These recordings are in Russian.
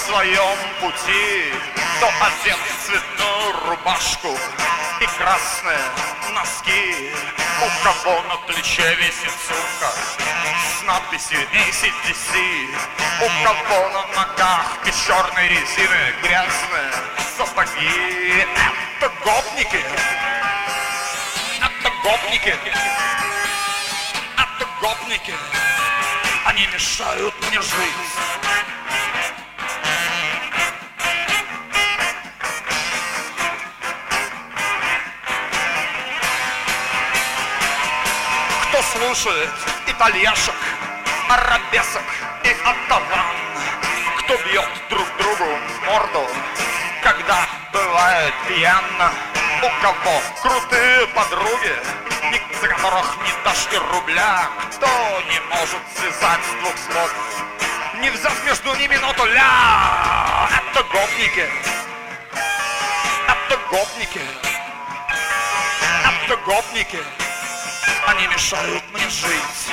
своем пути, кто одет в цветную рубашку и красные носки, у кого на плече висит сумка с надписью ACDC, у кого на ногах из черной резины грязные сапоги. Это гопники, это гопники, это гопники, они мешают мне жить. Кто слушает итальяшек, арабесок и оттаван, кто бьет друг другу в морду, когда бывает пьян, у кого крутые подруги, за которых не дашь и рубля, кто не может связать с двух слов, не взяв между ними ноту ля. Это гопники, это гопники, это гопники, они мешают мне жить.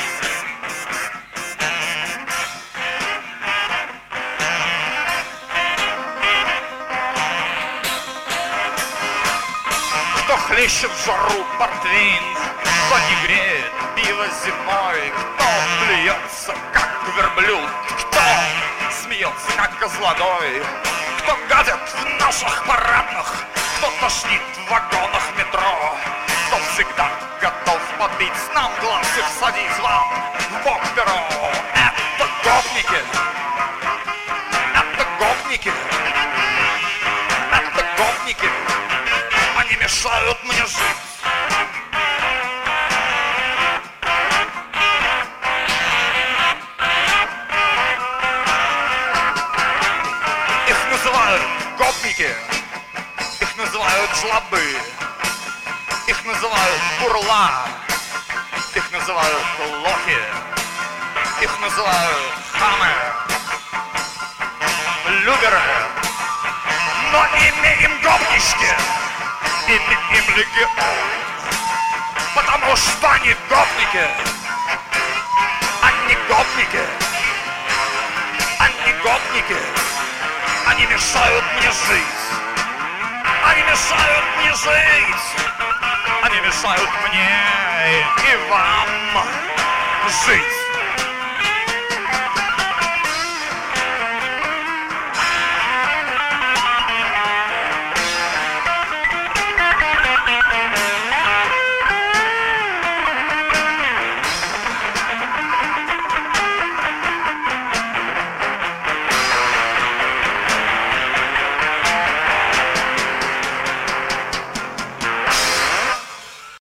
Кто хлещет в жару портвейн, кто не греет пиво зимой, кто плюется, как верблюд, кто смеется, как козлодой, кто гадит в наших парадных, кто тошнит в вагонах метро, кто всегда готов подбить нам глаз и всадить вам в бок перо. Это гопники, это гопники, это гопники, они мешают мне жить. Их называют гопники, их называют жлобы, их называют бурла, их называют лохи, их называют хамы, люберы. Но имя им гопнички, имя им легион, потому что они гопники, они гопники, они гопники, они мешают мне жить, они мешают мне жить, они мешают мне и вам жить.